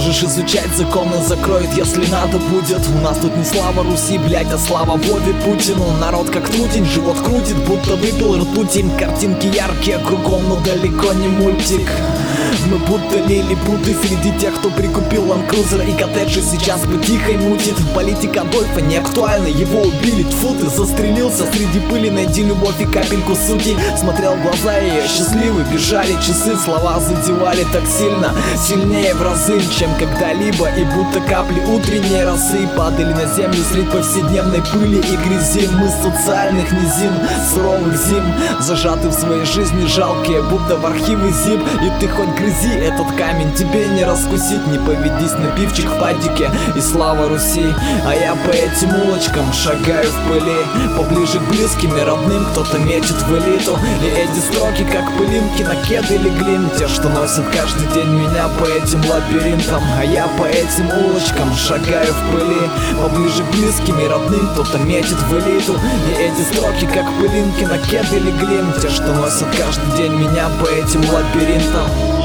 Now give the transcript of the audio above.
Можешь изучать законы, закроет, если надо будет. У нас тут не слава Руси, блять, а слава Вове Путину. Народ как трутень, живот крутит, будто выпил ртутень. Картинки яркие кругом, но далеко не мультик. Мы будто лилипуты среди тех, кто прикупил ландкрузер и коттеджи сейчас бы тихо мутит. Политика Адольфа не актуальна, его убили, тьфу ты, застрелился среди пыли, найди любовь и капельку сути. Смотрел в глаза ее, счастливы, бежали часы, слова задевали так сильно, сильнее в разы, чем когда-либо. И будто капли утренней росы падали на землю средь повседневной пыли и грязи. Мы с социальных низин, суровых зим, зажаты в своей жизни жалкие, будто в архивы зип. И ты хоть грызи этот камень, тебе не раскусить. Не поведись на пивчик в падике, и слава Руси. А я по этим улочкам шагаю в пыли, поближе к близким и родным, кто-то метит в элиту. И эти строки как пылинки на кеды легли, те, что носят каждый день меня по этим лабиринтам. А я по этим улочкам шагаю в пыли, поближе к близким и родным, кто-то метит в элиту. И эти строки как пылинки на кеды легли, те, что носят каждый день меня по этим лабиринтам.